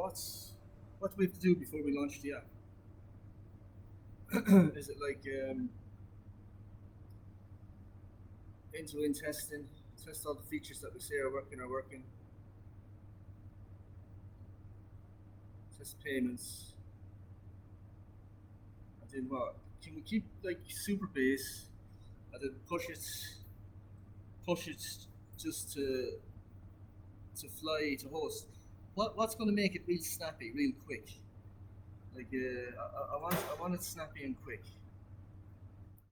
what do we have to do before we launch the app? Is it like end-to-end testing, test all the features that we say are working, test payments, and then what? Can we keep like super base and then push it just to fly to host? What's going to make it real snappy, real quick? Like I want it snappy and quick.